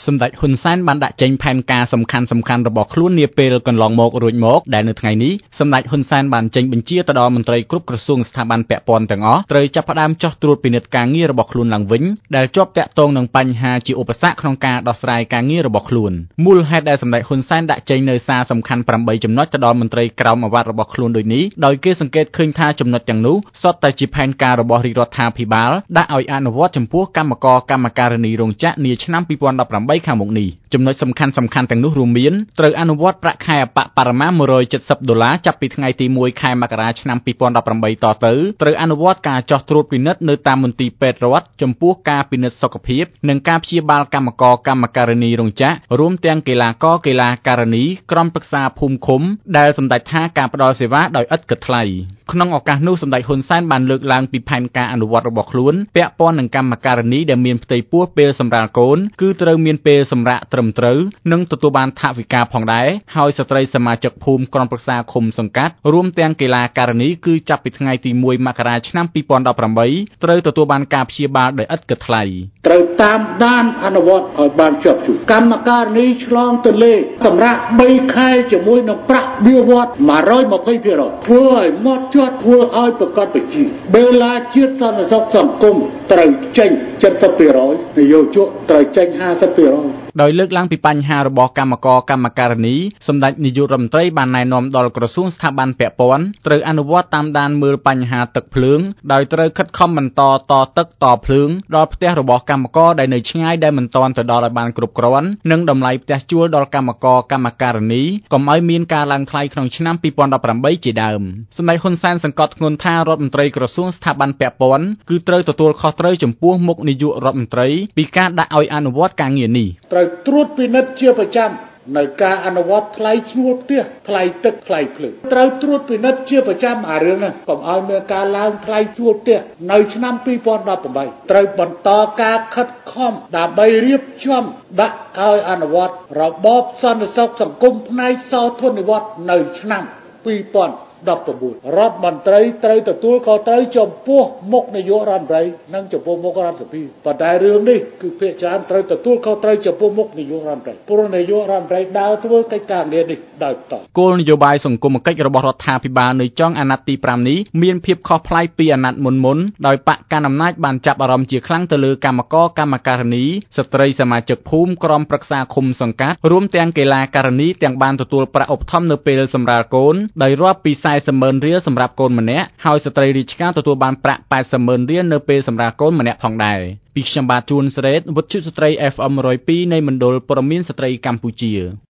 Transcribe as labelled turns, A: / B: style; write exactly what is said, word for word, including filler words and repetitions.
A: សម្ដេចហ៊ុនសែនបានដាក់ចេញផែនការសំខាន់ៗរបស់ខ្លួននាពេលកន្លងមករួចមកដែលនៅថ្ងៃនេះសម្ដេចហ៊ុនសែនបានចេញបញ្ជាទៅដល់មន្ត្រីគ្រប់ក្រសួងស្ថាប័នពាក់ព័ន្ធទាំងអស់ត្រូវចាប់ផ្ដើមចោះត្រួតពិនិត្យការងាររបស់ខ្លួនឡើងវិញដែលជាប់ទាក់ទងនឹងបញ្ហាជាឧបសគ្គក្នុងការដោះស្រាយការងាររបស់ខ្លួនមូលហេតុដែលសម្ដេចហ៊ុនសែនដាក់ចេញនៅសារសំខាន់ប្រាំបីចំណុចទៅដល់មន្ត្រីក្រមអាវ៉ាត់របស់ខ្លួនដូចនេះដោយគេសង្កេតឃើញថាចំណុចទាំងនោះសុទ្ធតែជាផែនការរបស់រាជរដ្ឋាភិបាលដាក់ឲ្យអនុវត្តចំពោះកម្មករកម្មការិនីរោងចក្រនាឆ្នាំពីរពាន់ដប់ប្រាំបីខាងមុខនេះចំណុចសំខាន់សំខាន់ទាំងនោះរួមមានត្រូវអនុវត្តប្រាក់ខែអបបរមាមួយរយចិតសិបដុល្លារចាប់ពីថ្ងៃទីមួយខែមករាឆ្នាំពីរពាន់ដប់ប្រាំបីតទៅត្រូវអនុវត្តការចោះត្រួតពិនិត្យនៅតាមមន្ទីរពេទ្យរដ្ឋចំពោះការពិនិត្យសុខភាពនិងការព្យាបាលកម្មករកម្មការិនីរោងចក្ររួមទាំងកីឡាករកីឡាការិនីក្រុមប្រឹក្សាភូមិឃុំដែលសម្ដេចថាការផ្ដល់សេវាដោយឥតគិតថ្លៃក្នុងឱកាសនោះសម្ដេចហ៊ុនសែនបានលើកឡើងពីផែនការអនុវត្តរបស់ខ្លួនពាក់ព័ន្ធនឹងកម្មការិនីដែលមានផ្ទៃពោះពេលសម្រាលកូនគឺត្រូវមានពេលសម្រាកត្រឹមត្រូវនិងទទួលបានថវិកាផងដែរហើយស្ត្រីសមាជិកភូមិក្រុមប្រឹក្សាឃុំសង្កាត់រួមទាំងកីឡាការិនីគឺចាប់ពីថ្ងៃទីមួយមករាឆ្នាំពីរពាន់ដប់ប្រាំបីត្រូវទទួលបានការព្យាបាលដោយឥតគិតថ្លៃ
B: ត្រូវតាមដានអនុវត្តឲ្យបានជាប់ជួរកម្មការិនីឆ្លងទន្លេសម្រាប់បីខែជាមួយនឹងប្រាក់បៀវត្សមួយរយម្ភៃភាគរយធ្វើឲ្យមាត់ជាប់ធ្វើឲ្យប្រកបវិជ្ជាបេឡាជាតិសន្តិសុខសង្គមត្រូវចេញចិតសិបភាគរយនយោជកត្រូវចេញហាសិបភាគរយ
A: ដោយលើកឡើងពីបញ្ហារបស់កម្មករកម្មការិនីសម្ដេចនាយករដ្ឋមន្ត្រីបានណែនាំដល់ក្រសួងស្ថាប័នពាក់ព័ន្ធត្រូវអនុវត្តតាមដានមើលបញ្ហាទឹកភ្លើងដោយត្រូវខិតខំបន្តតទឹកតភ្លើងដល់ផ្ទះរបស់កម្មករដែលនៅឆ្ងាយដែលមិនទាន់ទៅដល់ឲ្យបានគ្រប់គ្រាន់និងតម្លៃផ្ទះជួលដល់កម្មករកម្មការិនីកុំឲ្យមានការឡើងថ្លៃក្នុងឆ្នាំពីរពាន់ដប់ប្រាំបីជាដើមសម្ដេចហ៊ុនសែនសង្កត់ធ្ងន់ថារដ្ឋមន្ត្រីក្រសួងស្ថាប័នពាក់ព័ន្ធគឺត្រូវទទួលខុសត្រូវចំពោះមុខនាយករដ្ឋមន្ត្រីពីការដាក់ឲ្យអនុវត្តការងារនេះ
B: ត្រូវត្រួតពិនិត្យជាប្រចាំនៅការអនុវត្តថ្លៃឈ្នួលផ្ទះថ្លៃទឹកថ្លៃភ្លើងត្រូវត្រួតពិនិត្យជាប្រចាំអារឿងហ្នឹងកុំឲ្យមានការឡើងថ្លៃជួលផ្ទះនៅឆ្នាំពីរពាន់ដប់ប្រាំបីត្រូវបន្តការខិតខំដើម្បីរៀបចំដាក់ឲ្យអនុវត្តរបបសន្តិសុខសង្គមផ្នែកសោធននិវត្តន៍នៅឆ្នាំពីរពាន់ដប់ប្រាំបួនរដ្ឋមន្ត្រីត្រូវទទួលខុសត្រូវចំពោះមុខនាយករដ្ឋមន្ត្រីនិងចំពោះមុខរដ្ឋសភាប៉ុន្តែរឿងនេះគឺភាគច្រើនត្រូវទទួលខុសត្រូវចំពោះមុខនាយករដ្ឋមន្ត្រីព្រោះនាយករដ្ឋមន្ត្រីដើរធ្វើកិច្ចការងារនេះដោយបន្ត
A: គោលនយោបាយសង្គមគិច្ចរបស់រដ្ឋាភិបាលនៅចុងអាណត្តិទីប្រាំនេះមានភាពខុសប្លែកពីអាណត្តិមុនមុនដោយបកកណ្ដាលអំណាចបានចាប់អារម្មណ៍ជាខ្លាំងទៅលើកម្មករកម្មការិនីស្ត្រីសមាជិកភូមិក្រុមប្រឹក្សាឃុំសង្កាត់រួមទាំងកីឡាការិនីទាំងបានទទួលប្រាក់ឧបត្ថម្ភនៅពេលសម្រាលកូនដោយរាប់ពីสี่สิบម៉ឺនរៀលសម្រាប់កូនម្នាក់ហើយស្ត្រីរាជការទទួលបានប្រាក់แปดสิบម៉ឺនរៀលនៅពេលសម្រាលកូនម្នាក់ផងដែរពីខ្ញុំបាទជួនសេរីវិទ្យុស្ត្រី เอฟ เอ็ม หนึ่งศูนย์สอง នៃមណ្ឌលព័ត៌មានស្ត្រីកម្ពុជា